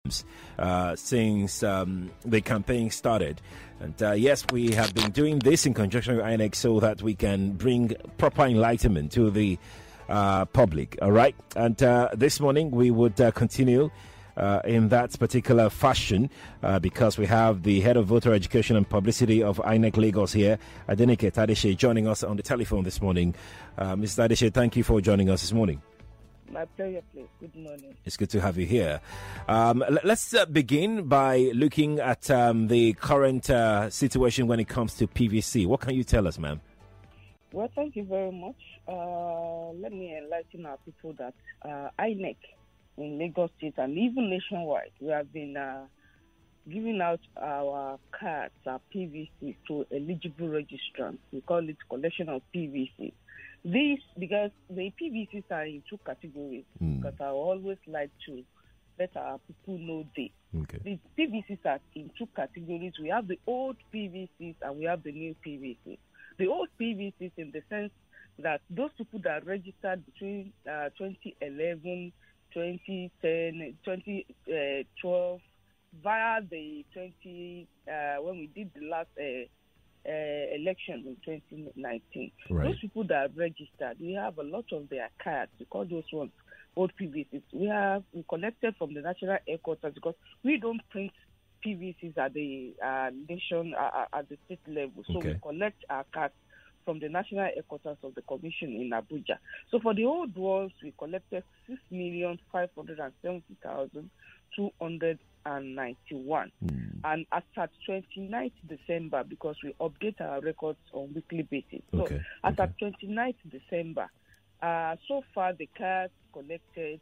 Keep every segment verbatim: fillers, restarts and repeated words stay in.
Uh, since um, the campaign started. And uh, yes, we have been doing this in conjunction with I N E C so that we can bring proper enlightenment to the uh, public. All right. And uh, this morning we would uh, continue uh, in that particular fashion uh, because we have the head of voter education and publicity of I N E C Lagos here, Adenike Tadeshe, joining us on the telephone this morning. Uh, Mister Tadeshe, thank you for joining us this morning. My pleasure, please. Good morning. It's good to have you here. Um, l- let's uh, begin by looking at um, the current uh, situation when it comes to P V C. What can you tell us, ma'am? Well, thank you very much. Uh, let me enlighten our people that uh, I N E C in Lagos State and even nationwide, we have been uh, giving out our cards, our P V C to eligible registrants. We call it collection of P V C. This, because the P V Cs are in two categories, mm. because I always like to let our people know this. Okay. The P V Cs are in two categories. We have the old P V Cs and we have the new P V Cs. The old P V Cs in the sense that those people that registered between uh, twenty eleven, twenty ten, twenty twelve, via the twenty, uh, when we did the last uh, Uh, election in twenty nineteen. Right. Those people that have registered, we have a lot of their cards. We call those ones old P V Cs. We have we collected from the national headquarters because we don't print P V Cs at the uh, nation uh, at the state level. So okay. we collect our cards from the national headquarters of the commission in Abuja. So for the old ones, we collected six million five hundred seventy thousand two hundred ninety-one. Mm. And as at twenty-ninth December, because we update our records on weekly basis. So okay. as okay. at twenty-ninth December, uh, so far the cards collected,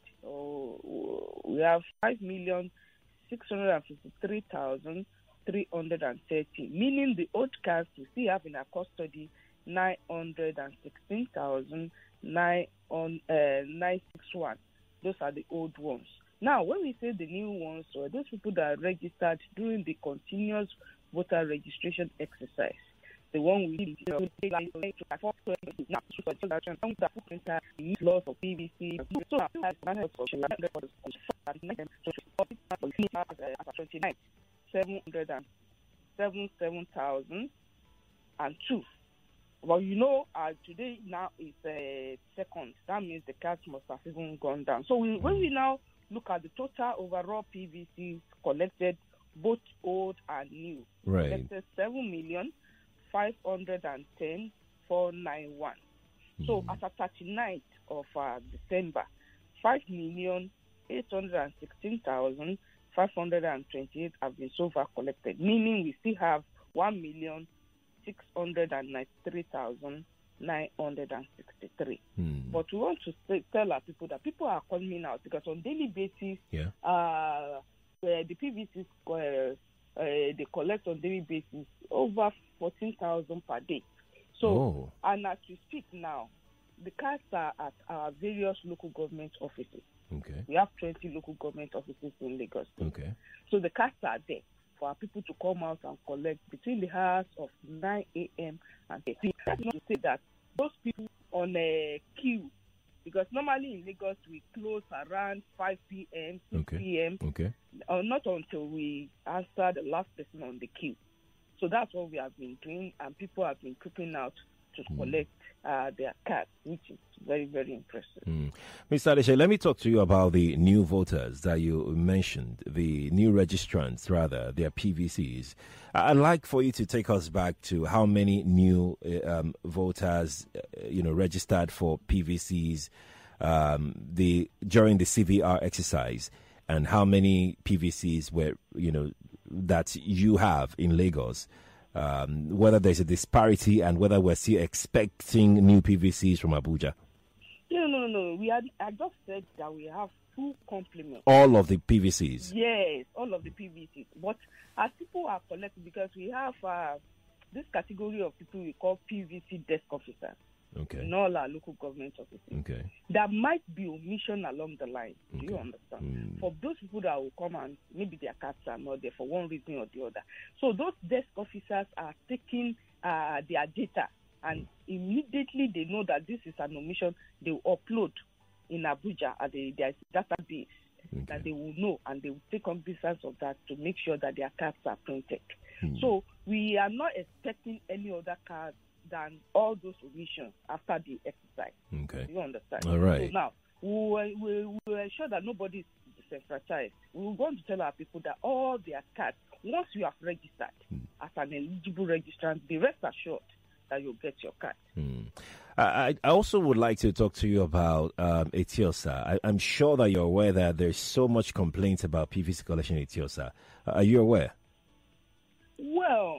oh, we have five million six hundred fifty-three thousand three hundred thirty, meaning the old cards we still have in our custody nine hundred sixteen thousand nine hundred sixty-one. Those are the old ones. Now, when we say the new ones, or those people that are registered during the continuous voter registration exercise, the one we did, you know, laws of P V C, so twenty-nine, seven hundred seventy-seven thousand and two. Well, you know, uh, today now is uh, second. That means the cards must have even gone down. So we, when we now look at the total overall P V Cs collected, both old and new, right. collected seven million five hundred ten thousand four hundred ninety-one. Mm. So as of thirty-ninth of uh, December, five million eight hundred sixteen thousand five hundred twenty-eight have been so far collected, meaning we still have one million six hundred ninety-three thousand nine hundred sixty-three. Hmm. But we want to say, tell our people that people are coming out because on daily basis, yeah. uh, the P V Cs uh, uh, they collect on daily basis over fourteen thousand per day. So, oh. and as we speak now, the cards are at our various local government offices. Okay. We have twenty local government offices in Lagos. Okay. So the cards are there for our people to come out and collect between the hours of nine a.m. and ten. That's not to say that those people on a queue, because normally in Lagos we close around five p.m., six okay. p.m., okay. or not until we answer the last person on the queue. So that's what we have been doing, and people have been creeping out to mm. collect uh, their cards, which is very, very impressive. Mm. Mister Tadeshe, let me talk to you about the new voters that you mentioned, the new registrants, rather, their P V Cs. I'd like for you to take us back to how many new um, voters, uh, you know, registered for P V Cs um, the during the C V R exercise, and how many P V Cs were, you know, that you have in Lagos. Um, whether there's a disparity and whether we're still expecting new P V Cs from Abuja. No, no, no. We had, I just said that we have full complement. All of the P V Cs? Yes, all of the P V Cs. But as people are collected, because we have uh, this category of people we call P V C desk officers. Okay. In all our local government offices. Okay. There might be omission along the line. Okay. Do you understand? Mm. For those people that will come and maybe their cards are not there for one reason or the other. So those desk officers are taking uh, their data, and mm. immediately they know that this is an omission, they will upload in Abuja at the their database okay. that they will know, and they will take cognizance of that to make sure that their cards are printed. Hmm. So we are not expecting any other cards than all those omissions after the exercise. Okay. You understand? All right. So now, we will we, we will ensure that nobody is disenfranchised. We will go to tell our people that all their cards, once you have registered hmm. as an eligible registrant, be rest assured that you'll get your card. Hmm. I, I also would like to talk to you about um, Etiosa. I, I'm sure that you're aware that there's so much complaints about P V C collection in Etiosa. Uh, are you aware? Well,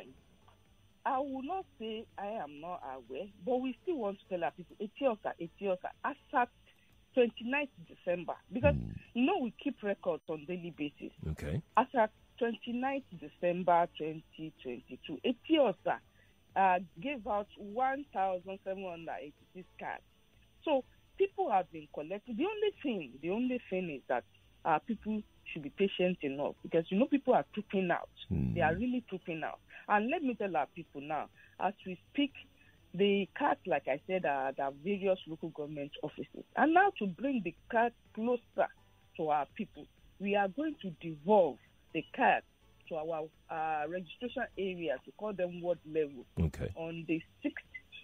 I will not say I am not aware, but we still want to tell our people, Etiosa, Etiosa, as at twenty-ninth December, because, mm. you know, we keep records on daily basis. Okay. As at twenty-ninth December twenty twenty-two, Etiosa uh, gave out one thousand seven hundred eighty-six cards. So people have been collecting. The only thing, the only thing is that uh, people should be patient enough, because, you know, people are trooping out. Mm. They are really trooping out. And let me tell our people now, as we speak, the cards, like I said, are at various local government offices. And now to bring the cards closer to our people, we are going to devolve the cards to our uh, registration areas. We call them ward level. Okay. On the sixth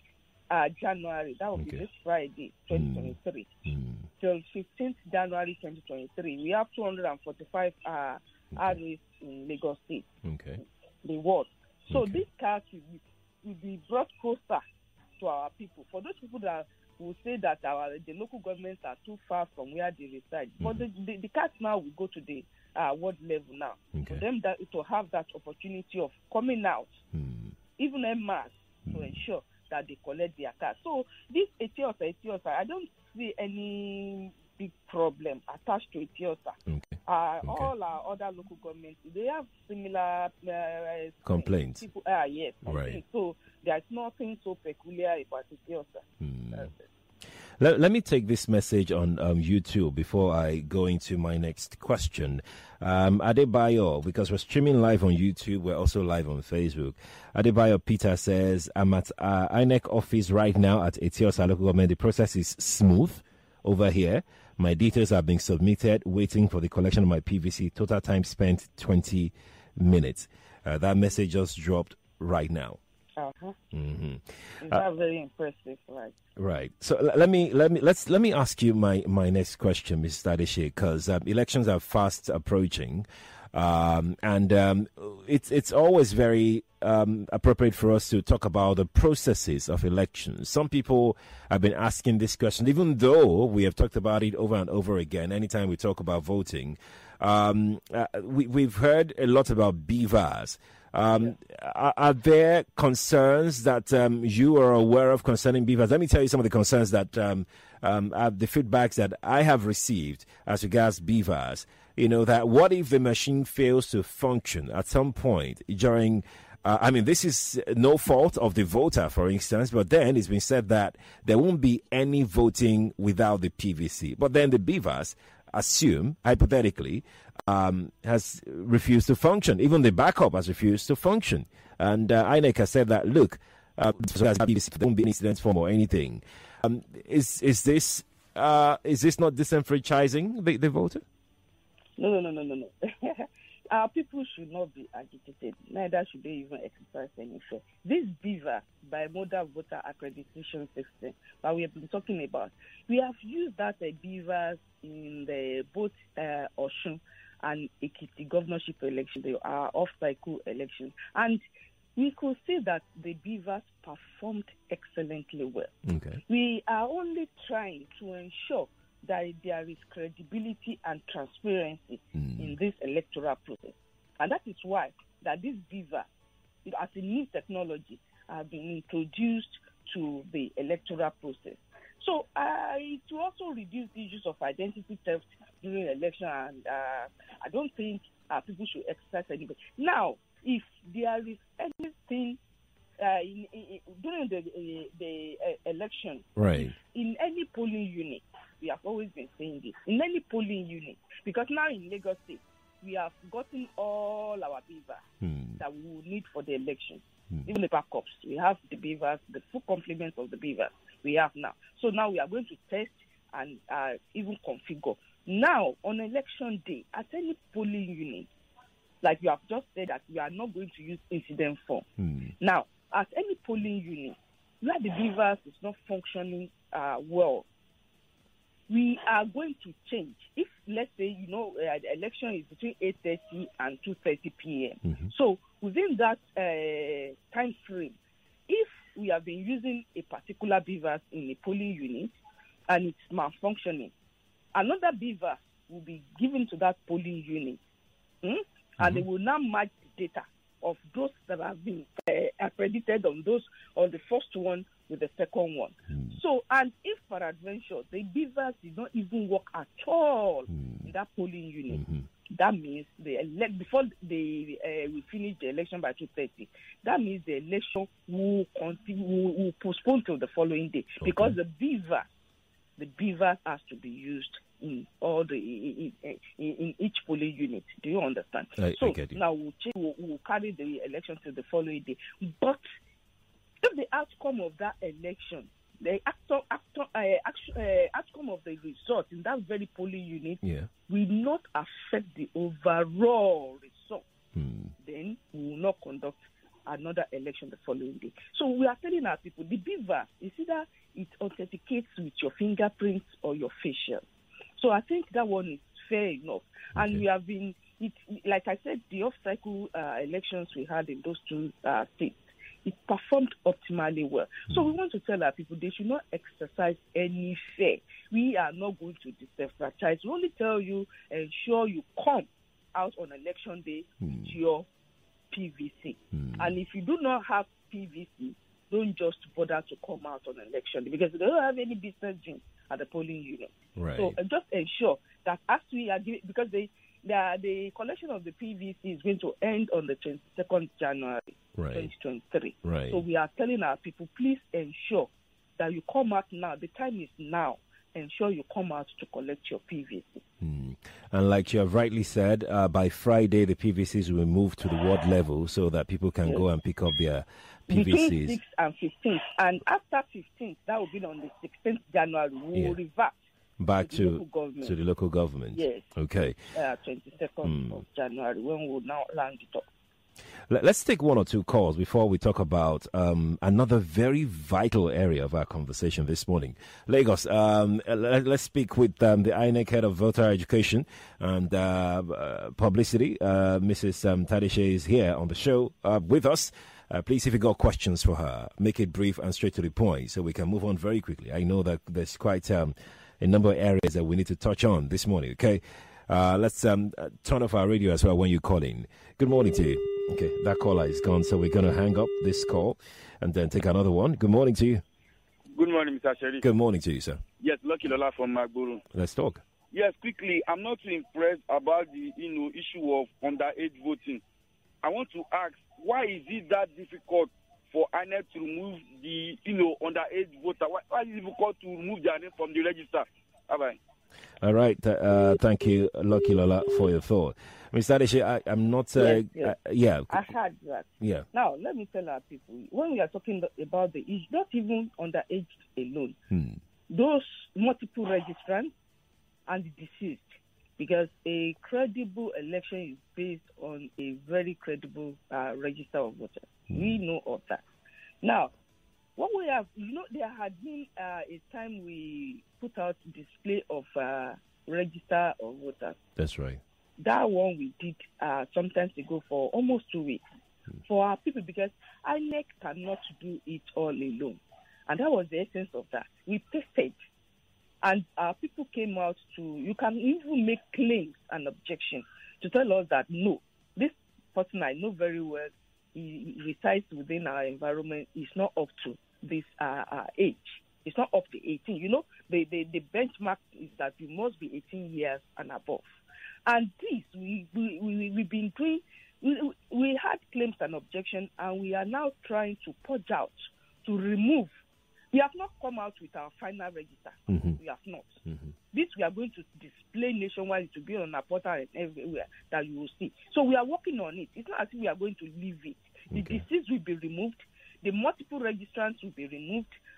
uh, January, that will okay. be this Friday, twenty twenty-three, mm. till fifteenth January twenty twenty-three. We have two hundred forty-five uh, okay. areas in Lagos State. Okay. The ward. So okay. these cards will be, will be brought closer to our people. For those people that will say that our the local governments are too far from where they reside, mm-hmm. but the, the, the cards now will go to the uh, ward level now. Okay. For them that, to have that opportunity of coming out, mm. even en masse, mm. to ensure that they collect their cards. So this Etiosa, Etiosa, I don't see any big problem attached to Etiosa. Okay. Uh, okay. All our other local governments, they have similar uh, complaints. People, uh, yes, right. So there's nothing so peculiar about Etiosa. Hmm. Let, let me take this message on um, YouTube before I go into my next question. Um, Adebayo, because we're streaming live on YouTube, we're also live on Facebook. Adebayo Peter says, I'm at uh, I N E C office right now at Etiosa local government. The process is smooth over here. My details are being submitted, waiting for the collection of my P V C. Total time spent twenty minutes. Uh, that message just dropped right now. Uh-huh. Mm-hmm. It's not uh, very impressive, right? Right. So l- let me let me let's let me ask you my, my next question, Mister Adeshe, because um, elections are fast approaching, um, and um, it's it's always very um, appropriate for us to talk about the processes of elections. Some people have been asking this question, even though we have talked about it over and over again. Anytime we talk about voting, um, uh, we we've heard a lot about B V As. Um, are, are there concerns that um, you are aware of concerning B V As? Let me tell you some of the concerns that um, um, uh, the feedbacks that I have received as regards B V As. You know, that what if the machine fails to function at some point during, uh, I mean, this is no fault of the voter, for instance, but then it's been said that there won't be any voting without the P V C. But then the B V As assume, hypothetically, um, has refused to function. Even the backup has refused to function. And uh, I N E C has said that, look, uh, there won't be any incident form or anything. Um, is is this uh, is this not disenfranchising the, the voter? No, no, no, no, no, no. Our people should not be agitated. Neither should they even exercise any fear. This B V A, Bimodal Voter Accreditation System, that we have been talking about, we have used that uh, B V As in the both uh, Osun and Ekiti governorship election, the uh, off-cycle election. And we could see that the B V As performed excellently well. Okay. We are only trying to ensure that there is credibility and transparency mm. in this electoral process. And that is why that this B V A, as a new technology, has been introduced to the electoral process. So uh, it will also reduce the issues of identity theft during election, and uh, I don't think uh, people should exercise anything. Now, if there is anything uh, in, in, during the, uh, the uh, election, right, in any polling unit, we have always been saying this, in any polling unit, because now in Lagos State, we have gotten all our B V A hmm. that we will need for the election. Hmm. Even the backups, we have the B V As, the full complement of the B V As we have now. So now we are going to test and uh, even configure Now, on election day, at any polling unit, like you have just said that we are not going to use incident form. Mm. Now, at any polling unit, where the beavers is not functioning uh, well, we are going to change. If, let's say, you know, uh, the election is between eight thirty and two thirty p.m. Mm-hmm. So within that uh, time frame, if we have been using a particular beaver in a polling unit and it's malfunctioning, another beaver will be given to that polling unit. Hmm? Mm-hmm. And they will now match the data of those that have been uh, accredited on those on the first one with the second one. Mm. So, and if for adventure the beavers did not even work at all mm. in that polling unit, mm-hmm. that means the elect before they uh, we finish the election by two thirty. That means the election will continue, will, will postpone till the following day, okay. because the beaver, the beaver has to be used in all the in, in, in each polling unit. Do you understand? I, so I get you. Now we'll, change, we'll, we'll carry the election to the following day. But if the outcome of that election, the actor, actor, uh, action, uh, outcome of the result in that very polling unit yeah. will not affect the overall result, hmm. then we will not conduct another election the following day. So we are telling our people, the beaver is either it authenticates with your fingerprints or your facial. So I think that one is fair enough. Okay. And we have been, it, like I said, the off-cycle uh, elections we had in those two uh, states, it performed optimally well. Mm. So we want to tell our people they should not exercise any fear. We are not going to disenfranchise. We only tell you, ensure you come out on election day mm. to your P V C. Mm. And if you do not have P V C, don't just bother to come out on election day because they don't have any business doing at the polling unit. Right. So uh, just ensure that as we are giving, because they, the, the collection of the P V C is going to end on the twenty-second of January, right. twenty twenty-three. Right. So we are telling our people, please ensure that you come out now. The time is now. Ensure you come out to collect your P V C. Mm. And like you have rightly said, uh, by Friday the P V Cs will move to the ward level so that people can yes. go and pick up their P V Cs. Between sixth and fifteenth. And after fifteenth, that will be on the sixteenth of January, we will yeah. revert back to, to, the local government. to the local government. Yes. Okay. Uh, twenty-second mm. of January, when we will now land it up. Let's take one or two calls before we talk about um, another very vital area of our conversation this morning. Lagos, um, let's speak with um, the I N E C head of voter education and uh, uh, publicity. Uh, Missus Um, Tadeshe is here on the show uh, with us. Uh, please, if you got questions for her, make it brief and straight to the point so we can move on very quickly. I know that there's quite um, a number of areas that we need to touch on this morning, okay? Uh, let's um, turn off our radio as well when you call in. Good morning to you. Okay, that caller is gone, so we're going to hang up this call and then take another one. Good morning to you. Good morning, Mister Sherry. Good morning to you, sir. Yes, Lucky Lola from Magboro. Let's talk. Yes, quickly, I'm not too impressed about the you know issue of underage voting. I want to ask, why is it that difficult for I N E C to remove the you know underage voter? Why, why is it difficult to remove their name from the register? Bye-bye. All right. Uh, thank you, Lucky Lola, for your thought. Mister Tadeshe, I, I'm not... Uh, yes, yes. Uh, yeah. I heard that. Yeah. Now, let me tell our people, when we are talking about the issue, not even underage alone, hmm. those multiple registrants and the deceased, because a credible election is based on a very credible uh, register of voters. Hmm. We know of that. Now, what we have, you know, there had been uh, a time we put out display of uh, register of voters. That's right. That one we did uh, sometimes ago for almost two weeks hmm. for our people, because I N E C cannot do it all alone. And that was the essence of that. We tested, and our people came out to, you can even make claims and objections to tell us that, no, this person I know very well, he resides within our environment, is not up to this uh, uh, age. It's not up to eighteen. You know, the, the, the benchmark is that you must be eighteen years and above. And this, we, we, we, we've been doing, we, we had claims and objections, and we are now trying to purge out, to remove. We have not come out with our final register. Mm-hmm. We have not. Mm-hmm. This we are going to display nationwide, to be on our portal and everywhere that you will see. So we are working on it. It's not as if we are going to leave it. The okay. disease will be removed. The multiple registrants will be removed.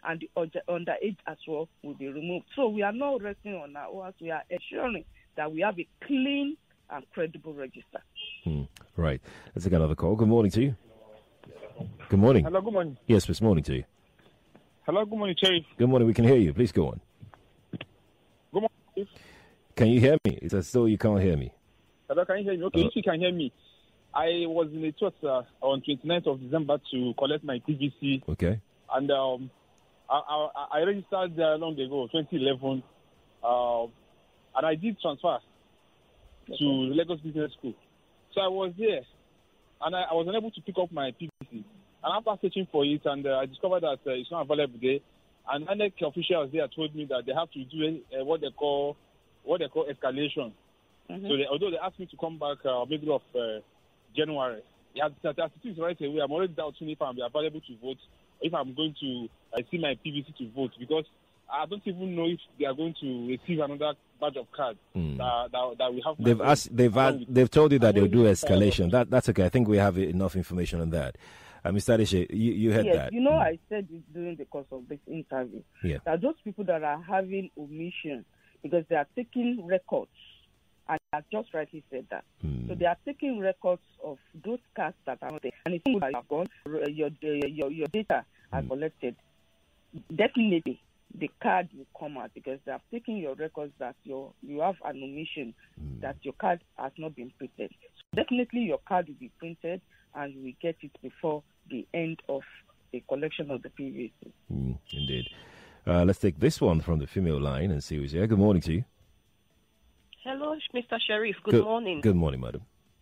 and the underage as well will be removed. So we are not resting on our oars. We are ensuring that we have a clean and credible register. Hmm. Right. Let's take another call. Good morning to you. Good morning. Hello, good morning. Yes, good morning to you. Hello, good morning, Sheriff. Good morning. We can hear you. Please go on. Good morning. Can you hear me? It's as though you can't hear me. Hello, can you hear me? Okay, Hello. if you can hear me. I was in a church uh, on twenty-ninth of December to collect my P V C. Okay. And um, I, I, I registered there long ago, twenty eleven. Uh, and I did transfer okay. to Lagos Business School. So I was there. And I, I was unable to pick up my P V C. And after searching for it, and uh, I discovered that uh, it's not available there. And I N E C officials there told me that they have to do uh, what they call what they call escalation. Mm-hmm. So they, although they asked me to come back uh, middle of uh, January, yeah, that is right away. I'm already doubting if I'm available to vote, if I'm going to uh, see my P V C to vote, because I don't even know if they are going to receive another badge of card mm. that, that, that we have. They've asked, they've asked, they've told you that they'll do escalation. That that's okay. I think we have enough information on that. Uh, Mister Adeshe, you, you heard yes, that. You know, mm. I said it during the course of this interview. Yeah. That those people that are having omission because they are taking records, and I just rightly said that. Mm. So they are taking records of those cards that are not there, and it's that you have gone, your your your data are mm. collected. Definitely, the card will come out because they have taken your records that your you have an omission mm. that your card has not been printed. So definitely, your card will be printed, and you will get it before the end of the collection of the P V C. Mm, indeed. Uh, let's take this one from the female line and see who's here. Good morning to you. Hello, Mister Sheriff. Good, good morning. Good morning, madam.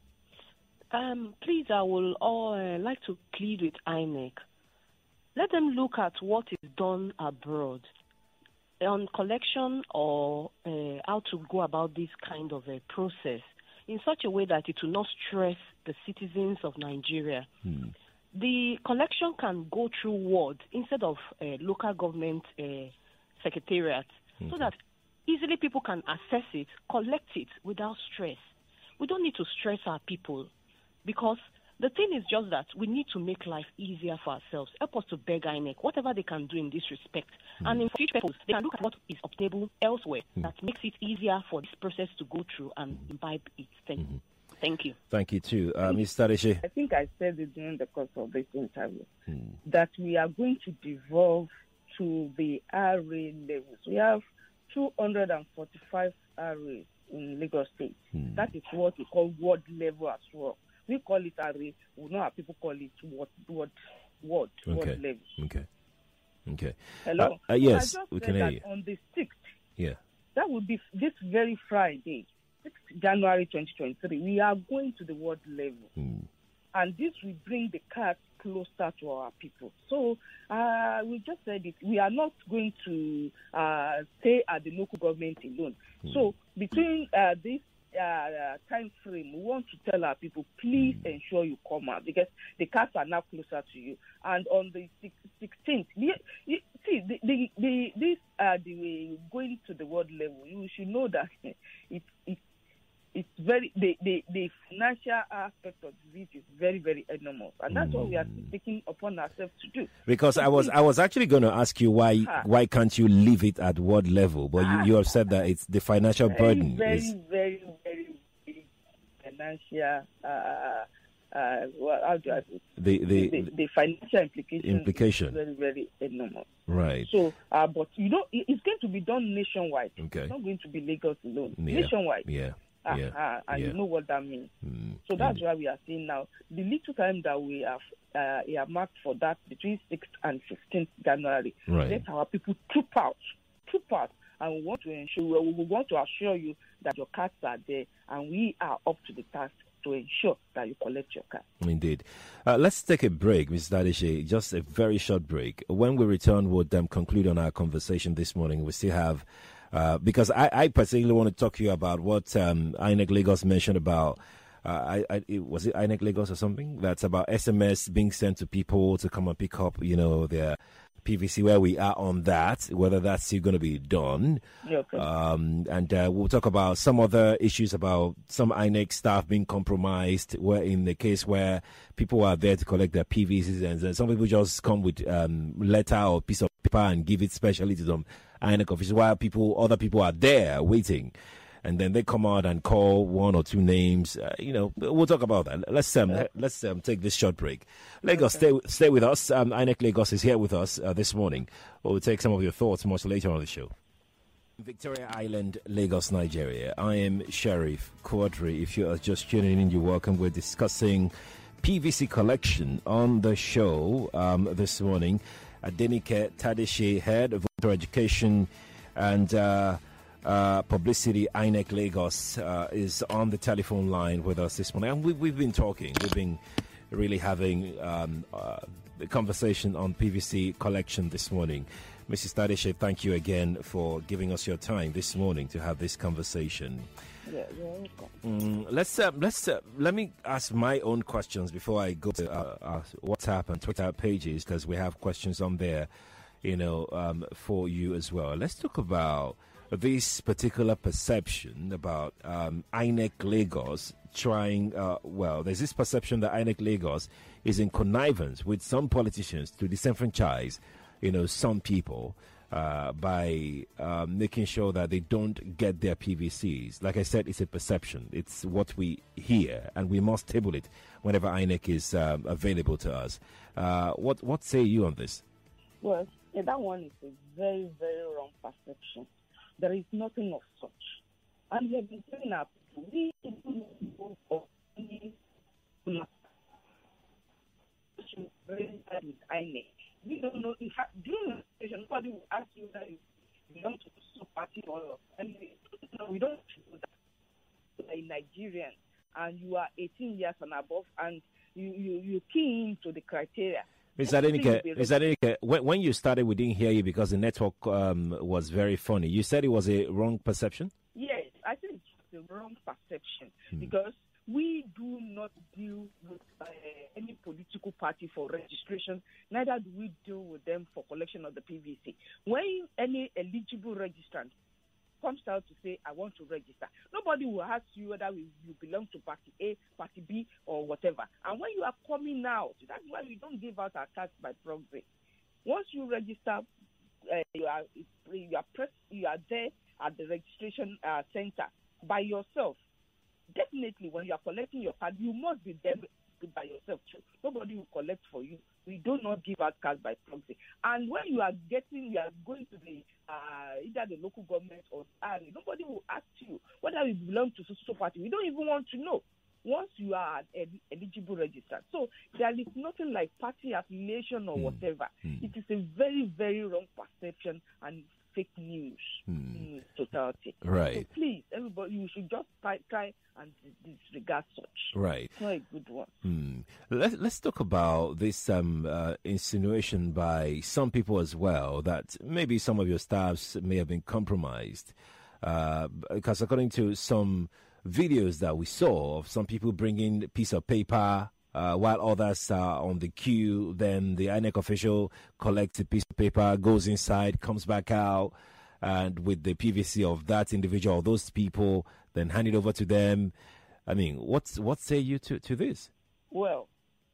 Um, please, I would uh, like to plead with I N E C. Let them look at what is done abroad on collection or uh, how to go about this kind of a process in such a way that it will not stress the citizens of Nigeria. Hmm. The collection can go through ward instead of uh, local government uh, secretariat, okay. so that easily people can access it, collect it without stress. We don't need to stress our people, because the thing is just that we need to make life easier for ourselves. Help us to beg I N E C, whatever they can do in this respect. Mm. And in future purpose, they can look at what is obtainable elsewhere mm. that makes it easier for this process to go through and imbibe its thing. Mm-hmm. Thank you. Thank you, too. Uh, Mister Adeshe. I think I said it during the course of this interview, mm. that we are going to devolve to the R A levels. We have two hundred forty-five R As in Lagos State. Mm. That is what we call ward level as well. We call it R A. We know how people call it ward, ward, ward, okay. ward level. Okay. Okay. Hello? Uh, uh, yes, so we can hear you. On the sixth, yeah. that would be this very Friday, sixth January twenty twenty-three, we are going to the ward level. Mm. And this will bring the cards closer to our people. So uh, we just said it. We are not going to uh, stay at the local government alone. Mm. So between uh, this uh, time frame, we want to tell our people, please mm. ensure you come out, because the cards are now closer to you. And on the sixteenth, you, you, see, the, the, the, this uh, the going to the world level, you should know that it it it's very the, the, the financial aspect of it is very, very enormous, and that's mm. what we are taking upon ourselves to do. Because so I was please, I was actually going to ask you why ah, why can't you leave it at ward level, but ah, you, you have said that it's the financial very, burden. Very, is... very, very big financial. Uh, uh, well, how do I do it? The the, the, the, the financial implication, implication is very, very enormous. Right. So, uh, but you know, it, it's going to be done nationwide. Okay. It's not going to be Lagos alone. Yeah. Nationwide. Yeah. Uh, yeah. uh, and yeah. you know what that means. Mm. So that's mm. why we are seeing now the little time that we have uh, earmarked for that between sixth and fifteenth January. Right. Let our people troop out, troop out, and we want to ensure, we want to assure you that your cards are there, and we are up to the task to ensure that you collect your card. Indeed. Uh, let's take a break, Mister Adeshe, just a very short break. When we return, we'll um, conclude on our conversation this morning. We still have, uh, because I, I particularly want to talk to you about what um, I N E C Lagos mentioned about uh, I, I, it, was it I N E C Lagos or something? That's about S M S being sent to people to come and pick up, you know, their P V C, where we are on that, whether that's still going to be done. Okay. Um, and uh, we'll talk about some other issues about some I N E C staff being compromised, where in the case where people are there to collect their P V Cs, and then some people just come with um, letter or piece of paper and give it specially to some I N E C officials, while people, other people are there waiting. And then they come out and call one or two names. Uh, you know, we'll talk about that. Let's um, yeah. let's um, take this short break. Lagos, okay. stay stay with us. Um, I N E C Lagos is here with us uh, this morning. We'll take some of your thoughts much later on the show. Victoria Island, Lagos, Nigeria. I am Sheriff Quadri. If you are just tuning in, you're welcome. We're discussing P V C collection on the show um, this morning. Adenike Tadeshe, Head of Voter Education and Uh, Uh, publicity, I N E C Lagos, uh, is on the telephone line with us this morning. And we, we've been talking, we've been really having um, uh, a conversation on P V C collection this morning. Missus Tadeshe, thank you again for giving us your time this morning to have this conversation. Yeah, you're welcome. Mm, let's uh, let's uh, let me ask my own questions before I go to uh, our WhatsApp and Twitter pages, because we have questions on there, you know, um, for you as well. Let's talk about this particular perception about um, I N E C Lagos trying, uh, well, there's this perception that I N E C Lagos is in connivance with some politicians to disenfranchise, you know, some people uh, by uh, making sure that they don't get their P V Cs. Like I said, it's a perception. It's what we hear, and we must table it whenever I N E C is um, available to us. Uh, what, what say you on this? Well, yeah, that one is a very, very wrong perception. There is nothing of such. And we have been telling our people, we don't go for any with I N E C. We don't know. In fact, during the station, nobody will ask you that you belong to the party or anything. No, we don't do that. You are a Nigerian and you are eighteen years and above, and you, you, you key into the criteria. Miz Adenike, Miz Adenike, when, when you started, we didn't hear you because the network um, was very funny. You said it was a wrong perception? Yes, I think it's a wrong perception hmm. because we do not deal with uh, any political party for registration, neither do we deal with them for collection of the P V C. When any eligible registrant comes out to say, I want to register, nobody will ask you whether you belong to party A, party B, or whatever. And when you are coming out, that's why we don't give out our cards by proxy. Once you register, uh, you are you are press, you are there at the registration uh, center by yourself. Definitely, when you are collecting your card, you must be there by yourself too. Nobody will collect for you. We do not give out cards by proxy. And when you are getting, you are going to the uh, either the local government or uh, nobody will ask you whether you belong to social party. We don't even want to know once you are an eligible registered. So there is nothing like party affiliation or mm. whatever. Mm. It is a very, very wrong perception and fake news mm. in totality. Right. So please, everybody, you should just try, try and disregard such. Right. It's not a good one. Mm. Let's, let's talk about this um, uh, insinuation by some people as well that maybe some of your staffs may have been compromised. Uh, because according to some videos that we saw of some people bringing a piece of paper Uh, while others are on the queue, then the I N E C official collects a piece of paper, goes inside, comes back out, and with the P V C of that individual or those people, then hand it over to them. I mean, what's what say you to, to this? Well,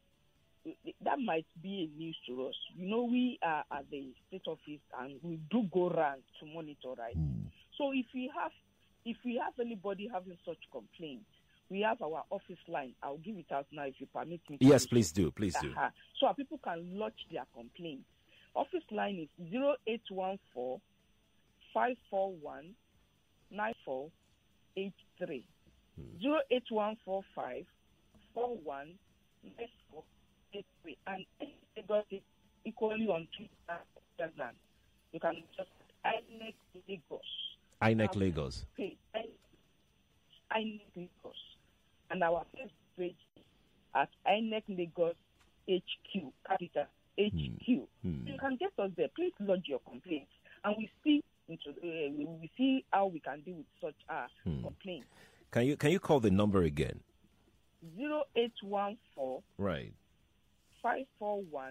that might be a news to us. You know, we are at the state office and we do go around to monitor, right? Mm. So if we have, if we have anybody having such complaints, we have our office line. I'll give it out now if you permit me. Yes, please do. Please do. Uh-huh. So our people can lodge their complaints. Office line is zero eight one four, five four one, nine four eight three. Hmm. zero eight one four five four one nine four eight three. And they got it equally on Twitter. You can just I N E C Lagos. I N E C Lagos. I N E C Lagos. And our Facebook page at I N E C Lagos H Q, capital H Q. Mm. You can get us there. Please lodge your complaints, and we see into uh, we see how we can deal with such uh, mm. complaints. Can you can you call the number again? zero eight one four Right. five four one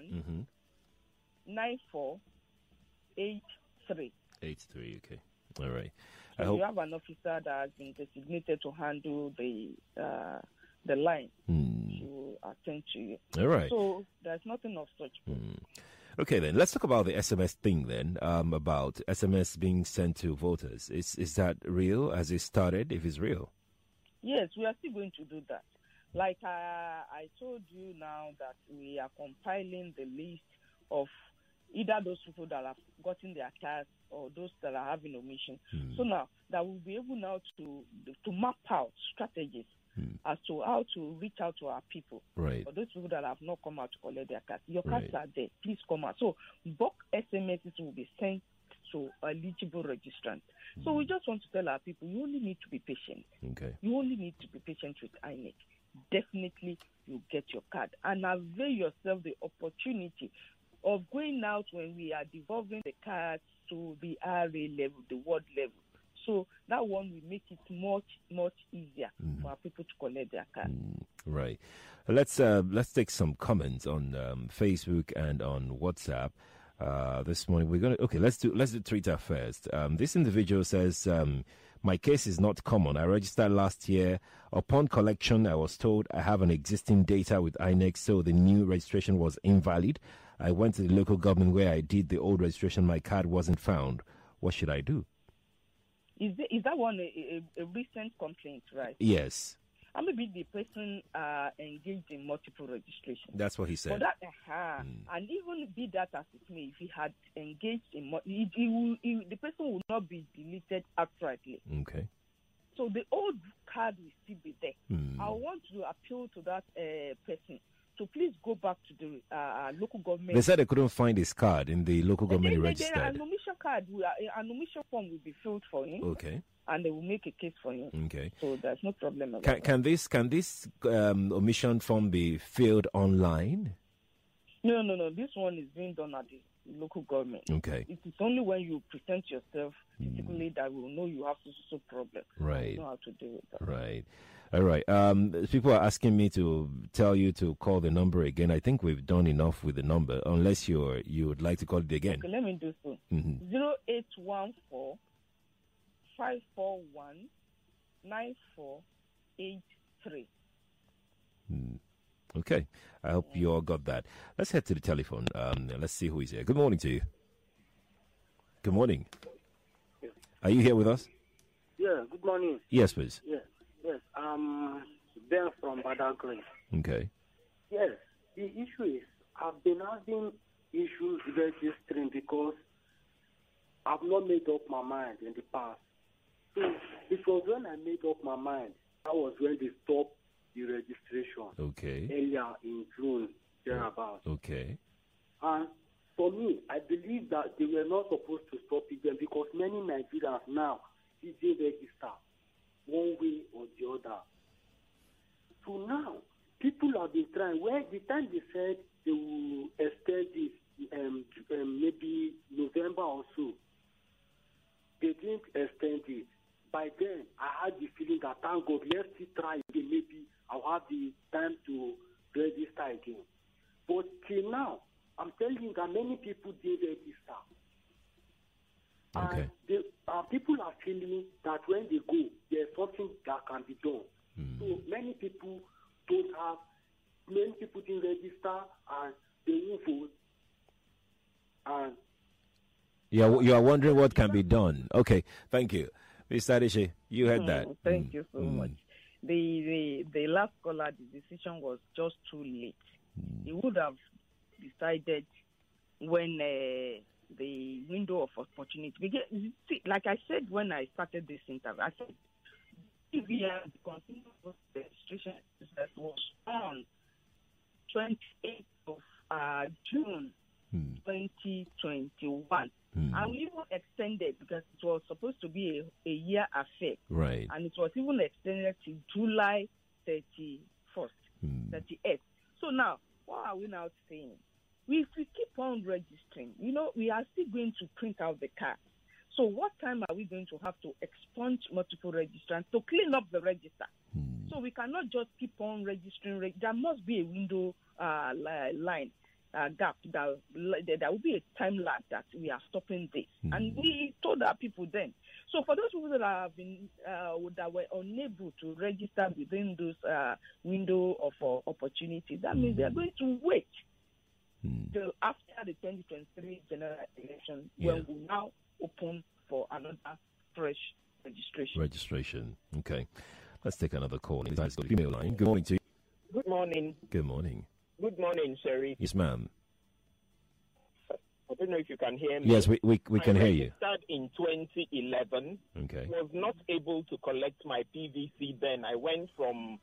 Mm-hmm. nine four eight three. Eight three. Okay. All right. So I hope. you have an officer that has been designated to handle the uh, the line Hmm. to attend to you. All right. So there's nothing of such. Hmm. Okay, then let's talk about the S M S thing. Then um, about S M S being sent to voters. Is is that real? Has it started? If it's real. Yes, we are still going to do that. Like uh, I told you now that we are compiling the list of either those people that have gotten their cards or those that are having omission. Hmm. So now that we'll be able now to to map out strategies Hmm. as to how to reach out to our people. Right. For those people that have not come out to collect their cards, your cards Right. are there. Please come out. So bulk S M Ses will be sent to eligible registrants. So we just want to tell our people, you only need to be patient. Okay. You only need to be patient with I N E C. Definitely, you get your card. And avail yourself the opportunity of going out when we are devolving the cards to the R A level, the ward level. So that one will make it much, much easier Mm. for our people to collect their cards. Mm, right. Let's uh, let's take some comments on um, Facebook and on WhatsApp. Uh, this morning we're gonna okay. Let's do let's do Twitter first. Um, this individual says, um, "My case is not common. I registered last year. Upon collection, I was told I have an existing data with I N E C, so the new registration was invalid. I went to the local government where I did the old registration. My card wasn't found. What should I do?" Is, there, is that one a, a, a recent complaint, right? Yes, And maybe the person uh, engaged in multiple registration. that's what he For said. that, uh-huh. Mm. And even be that as it may, if he had engaged in, mo- it, it will, it, the person will not be deleted outrightly. Okay. So the old card will still be there. Mm. I want to appeal to that uh, person to please go back to the uh, local government. They said they couldn't find his card in the local government he They- they- registered. An omission card, will, uh, an omission form will be filled for him, Okay. and they will make a case for him. Okay. So there's no problem about Can, that. can this can this um, omission form be filled online? No, no, no. This one is being done at the local government. Okay. It is only when you present yourself physically that we will know you have social problem. Right. We know how to deal with that. Right. All right. Um, people are asking me to tell you to call the number again. I think we've done enough with the number, unless you're you would like to call it again. Okay, let me do so. Mm-hmm. Zero eight one four five four one nine four eight three. Mm. Okay. I hope you all got that. Let's head to the telephone. Um, let's see who is here. Good morning to you. Good morning. Are you here with us? Yeah, good morning. Yes, please. Yes, yes. Um, Ben from Badagry. Okay. Yes, the issue is I've been having issues registering because I've not made up my mind in the past. So it was when I made up my mind, that was when they stopped the registration Okay. earlier in June, thereabouts. Okay. And for me, I believe that they were not supposed to stop it then because many Nigerians now didn't register one way or the other. So now, people have been trying. When the time they said they will extend it, um, um, maybe November or so, they didn't extend it. By then, I had the feeling that, thank God, let's still try again. Maybe I'll have the time to register again. But till now, I'm telling you that many people did register. Okay. And they, uh, people are feeling that when they go, there's something that can be done. Mm. So many people don't have, many people didn't register and they won't vote. And Yeah, you are wondering what can be done. Okay, thank you. Mister Adeshe, you heard that. Mm, thank Mm, you so mm. much. The, the the last caller, the decision was just too late. He would have decided when uh, the window of opportunity. Because, you see, like I said when I started this interview, I said T V R, the continuous registration process was on twenty-eighth of uh, June Mm. twenty twenty-one. Mm. And we even extended because it was supposed to be a, a year affair. Right. And it was even extended to July thirty-first, Mm. thirty-eighth. So now, what are we now saying? We, if we keep on registering, you know, we are still going to print out the cards. So what time are we going to have to expunge multiple registrants to clean up the register? Hmm. So we cannot just keep on registering. Reg- there must be a window uh, line, uh, gap. That there will be a time lag that we are stopping this. Hmm. And we told our people then. So for those people that have been uh, that were unable to register within those uh, window of uh, opportunity, that means they are going to wait hmm. till after the twenty twenty-three general election, yeah. when we now open for another fresh registration. Registration. Okay. Let's take another call. Female line. Good morning to you. Good morning. Good morning. Good morning, Sherry. Yes, ma'am. I don't know if you can hear me. Yes, we we, we can I hear you. I registered in twenty eleven. Okay. Was not able to collect my P V C then. I went from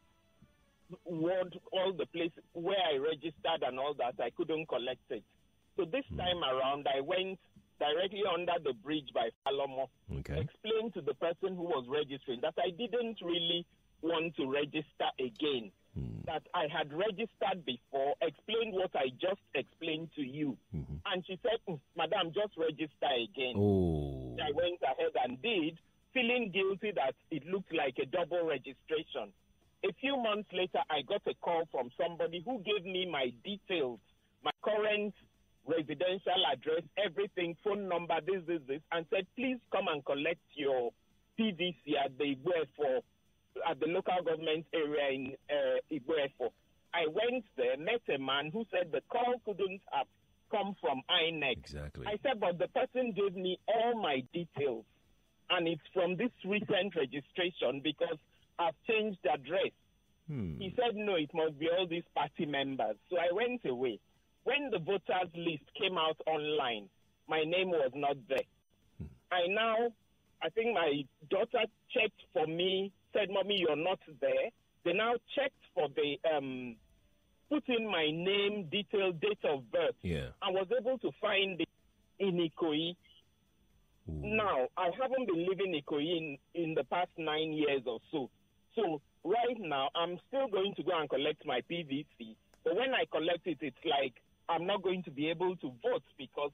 ward, all the places where I registered and all that. I couldn't collect it. So this mm. time around, I went directly under the bridge by Falomo. Okay. Explained to the person who was registering that I didn't really want to register again. Mm. That I had registered before, explained what I just explained to you. Mm-hmm. And she said, mm, Madam, just register again. Oh. I went ahead and did, feeling guilty that it looked like a double registration. A few months later, I got a call from somebody who gave me my details, my current residential address, everything, phone number, this, this, this, and said, please come and collect your P V C at the Igboefo, at the local government area in uh, Igboefo. I went there, met a man who said the call couldn't have come from I N E C. Exactly. I said, but the person gave me all my details, and it's from this recent registration because I've changed the address. Hmm. He said, no, it must be all these party members. So I went away. When the voters list came out online, my name was not there. Hmm. I now, I think my daughter checked for me, said, Mommy, you're not there. They now checked for the, um, put in my name, detail, date of birth. Yeah. I was able to find it in Ikoyi. Ooh. Now, I haven't been living in Ikoyi in, in the past nine years or so. So right now, I'm still going to go and collect my P V C. But when I collect it, it's like I'm not going to be able to vote because,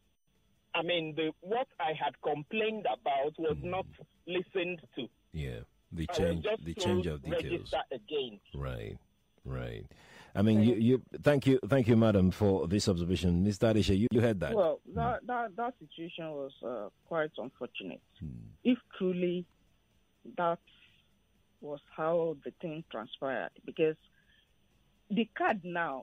I mean, the what I had complained about was mm. not listened to. Yeah, the change, the change of details. Register again. Right, right. I mean, you, you. Thank you, thank you, madam, for this observation, Mister Adeshe. You, you heard that. Well, that mm. that, that situation was uh, quite unfortunate. Mm. If truly that was how the thing transpired, because the card now,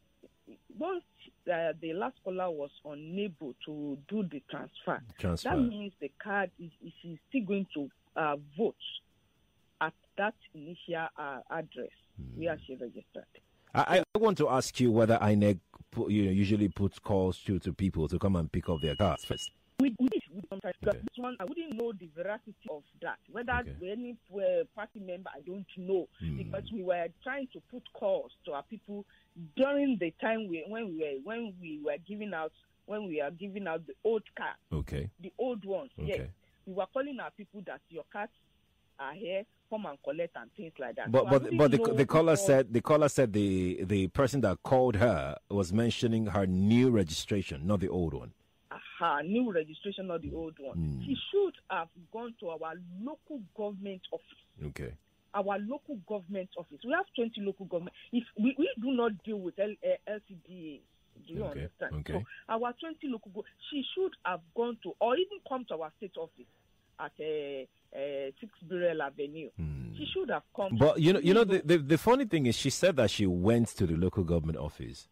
once uh, the last caller was unable to do the transfer, transfer. that means the card is, is still going to uh, vote at that initial uh, address mm. where she registered. I, I want to ask you whether I N E C put, you know, usually puts calls to, to people to come and pick up their cards first. We, we did. We sometimes, okay. This one, I wouldn't know the veracity of that. Whether okay. any uh, party member, I don't know. Mm. Because we were trying to put calls to our people during the time we, when we were when we were giving out when we are giving out the old cards. Okay. The old ones. Okay. Yes. We were calling our people that your cards are here, come and collect and things like that. But so but but the the caller said the caller said the the person that called her was mentioning her new registration, not the old one. Her new registration, not the old one. Mm. She should have gone to our local government office. Okay. Our local government office. We have twenty local government. If we, we do not deal with L, uh, L C D As, do you okay. understand? Okay. So our twenty local go- she should have gone to, or even come to our state office at uh, uh, six Burrell Avenue. Mm. She should have come. But you know, you know, the, the the funny thing is, she said that she went to the local government office.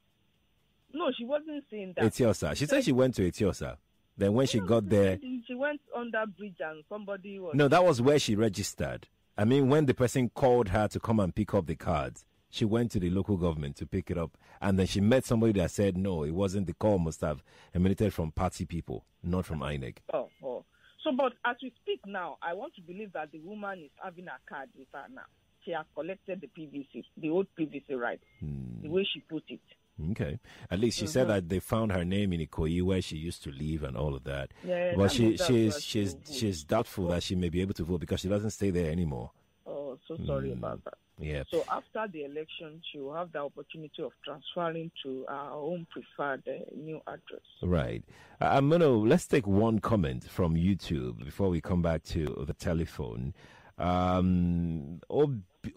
No, she wasn't saying that. Etiosa. She said she went to Etiosa. Then when she got there, she went under bridge and somebody was. No, that was where she registered. I mean, when the person called her to come and pick up the cards, she went to the local government to pick it up, and then she met somebody that said no, it wasn't. The call must have emanated from party people, not from I N E C. Oh, oh. So, but as we speak now, I want to believe that the woman is having a card with her now. She has collected the P V C, the old P V C right, hmm. the way she put it. Okay. At least she mm-hmm. said that they found her name in Ikoyi where she used to live and all of that. Yeah, but she she's she's she's doubtful that she may be able to vote because she doesn't stay there anymore. Oh, so sorry mm. about that. Yeah. So after the election, she will have the opportunity of transferring to our own preferred uh, new address. Right. Uh, I'm gonna let's take one comment from YouTube before we come back to the telephone. Um, O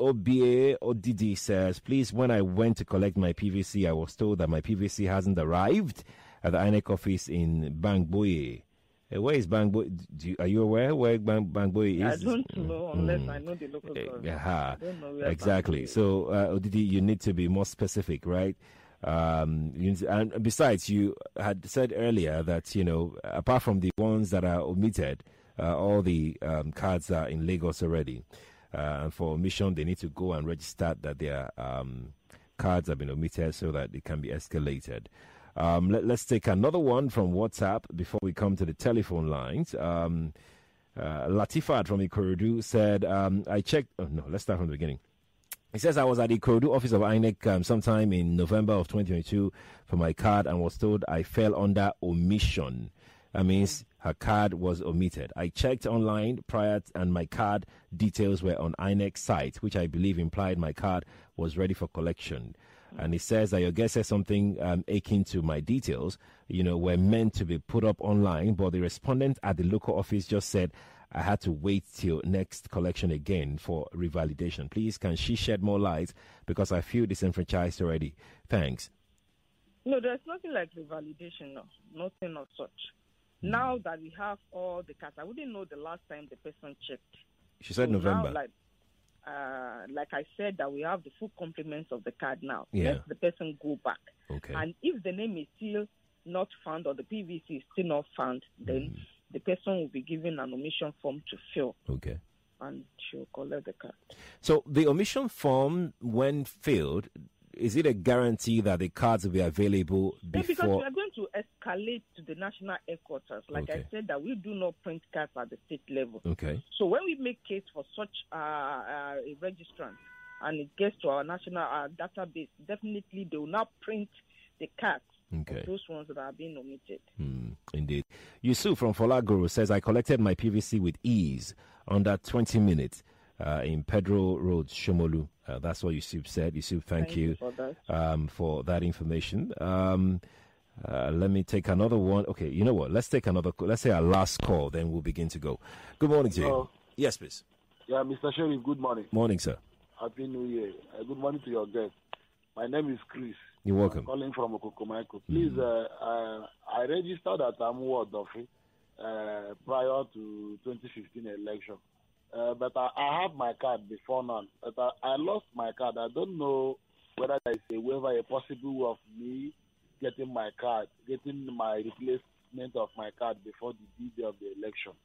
B A O D D says, please, when I went to collect my P V C, I was told that my P V C hasn't arrived at the I N E C office in Bangboye. Uh, where is Bangboye? Do you, are you aware where Bang, Bangboye is? I don't know unless mm. I know the local government. Uh, uh-huh. I don't know where exactly. So, uh, O D D, you need to be more specific, right? Um, you, and besides, you had said earlier that, you know, apart from the ones that are omitted, Uh, all the um, cards are in Lagos already. Uh, and for omission, they need to go and register that their um, cards have been omitted so that it can be escalated. Um, let, let's take another one from WhatsApp before we come to the telephone lines. Um, uh, Latifat from Ikorodu said, um, I checked. Oh, no, let's start from the beginning. He says, I was at the Ikorodu office of I N E C um, sometime in November of twenty twenty-two for my card and was told I fell under omission. That means her card was omitted. I checked online prior t- and my card details were on I N E C site, which I believe implied my card was ready for collection. And it says that your guest says something um, akin to my details, you know, were meant to be put up online, but the respondent at the local office just said I had to wait till next collection again for revalidation. Please, can she shed more light because I feel disenfranchised already? Thanks. No, there's nothing like revalidation, no. Nothing of such. Now that we have all the cards, I wouldn't know the last time the person checked. She said so November. Now, like, uh, like I said, that we have the full complements of the card now. Yeah. Let the person go back. Okay. And if the name is still not found or the P V C is still not found, then mm. the person will be given an omission form to fill. Okay. And she'll collect the card. So the omission form, when filled, is it a guarantee that the cards will be available before? Yeah, because we are going to escalate to the national headquarters. Like okay. I said, that we do not print cards at the state level. Okay. So when we make case for such uh, uh, a registrant and it gets to our national uh, database, definitely they will now print the cards. Okay. Those ones that are being omitted. Mm, indeed. Yusuf from Folagoro says, I collected my P V C with ease under twenty minutes. Uh, in Pedro Road, Shomolu. Uh, that's what Yusuf said. Yusuf, thank, thank you, you for that. Um, for that information. Um, uh, let me take another one. Okay, you know what? Let's take another. Let's say our last call, then we'll begin to go. Good morning to Hello. you. Yes, please. Yeah, Mister Sheriff, good morning. Morning, sir. Happy New Year. Uh, good morning to your guest. My name is Chris. You're welcome. I'm calling from Okokomaiko. Please, mm-hmm. uh, uh, I registered at Amuwa Dofi uh, prior to twenty fifteen election. Uh, but I, I have my card before now. But I, I lost my card. I don't know whether there is a waiver, a possible way of me getting my card, getting my replacement of my card before the day of the election.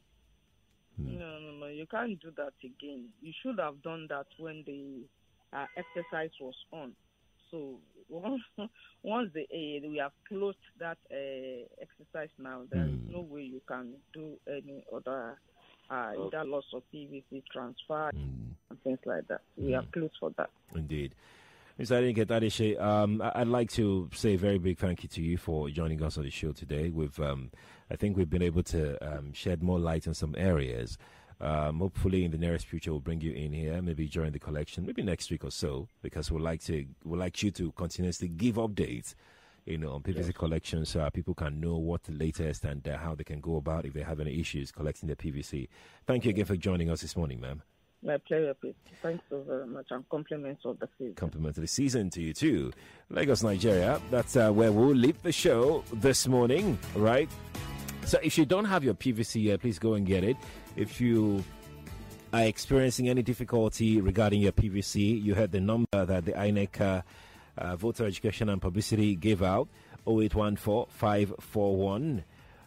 Mm. No, no, no. You can't do that again. You should have done that when the uh, exercise was on. So once, once the, uh, we have closed that uh, exercise now, there mm. is no way you can do any other Uh, okay. either loss of P V C transfer mm. and things like that. We mm. are closed for that. Indeed. Mister Adinke, um, I'd like to say a very big thank you to you for joining us on the show today. We've, um, I think we've been able to um, shed more light on some areas. Um, hopefully, in the nearest future, we'll bring you in here, maybe during the collection, maybe next week or so, because we'd like to, we'd like you to continuously give updates, you know, on P V C yes. collections, so uh, people can know what the latest and uh, how they can go about if they have any issues collecting their P V C. Thank you again for joining us this morning, ma'am. My pleasure, Pete. Thanks so very much, and compliments of the season. Compliments of the season to you too. Lagos, Nigeria. That's uh, where we'll leave the show this morning, right? So if you don't have your P V C yet, please go and get it. If you are experiencing any difficulty regarding your P V C, you heard the number that the I N E C uh, Uh, Voter Education and Publicity gave out, oh eight one four, five four one,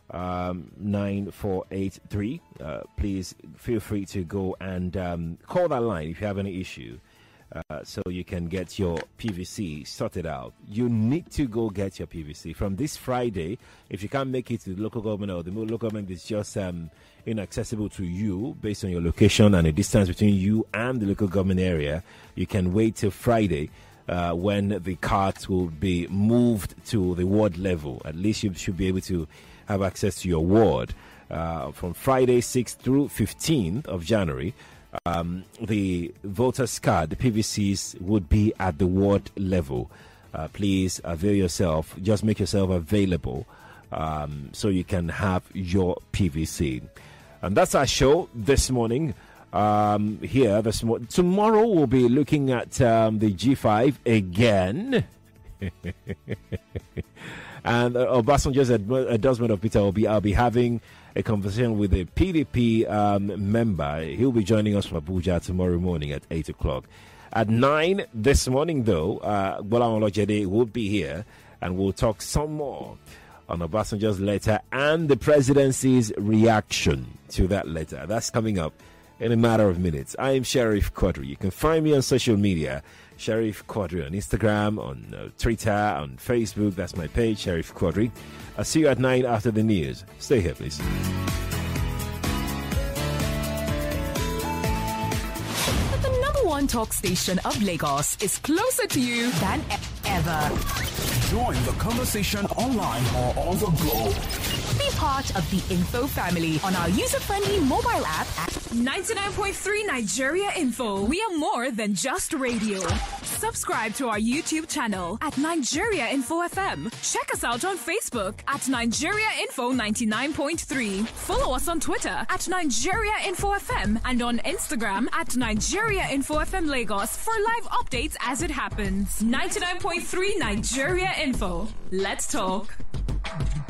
nine four eight three. Uh, please feel free to go and um, call that line if you have any issue, uh, so you can get your P V C sorted out. You need to go get your P V C from this Friday. If you can't make it to the local government, or the local government is just um, inaccessible to you based on your location and the distance between you and the local government area, you can wait till Friday. Uh, when the carts will be moved to the ward level. At least you should be able to have access to your ward. Uh, from Friday sixth through fifteenth of January, um, the voters card, the P V Cs, would be at the ward level. Uh, please avail yourself. Just make yourself available um, so you can have your P V C. And that's our show this morning. Um, here this mo- tomorrow we'll be looking at um, the G five again. And uh, Obasanjo's ad- endorsement of Peter Obi. I'll be having a conversation with a P D P um, member. He'll be joining us from Abuja tomorrow morning at eight o'clock. At nine this morning, though, uh, Bola Olojede will be here, and we'll talk some more on Obasanjo's letter and the presidency's reaction to that letter. That's coming up in a matter of minutes. I am Sheriff Quadri. You can find me on social media, Sheriff Quadri, on Instagram, on uh, Twitter, on Facebook. That's my page, Sheriff Quadri. I'll see you at nine after the news. Stay here, please. The number one talk station of Lagos is closer to you than ever. Join the conversation online or on the go. Be part of the Info family on our user-friendly mobile app at ninety-nine point three Nigeria Info. We are more than just radio. Subscribe to our YouTube channel at Nigeria Info F M. Check us out on Facebook at Nigeria Info ninety-nine point three. Follow us on Twitter at Nigeria Info F M and on Instagram at Nigeria Info F M Lagos for live updates as it happens. ninety-nine point three Nigeria Info. Let's talk.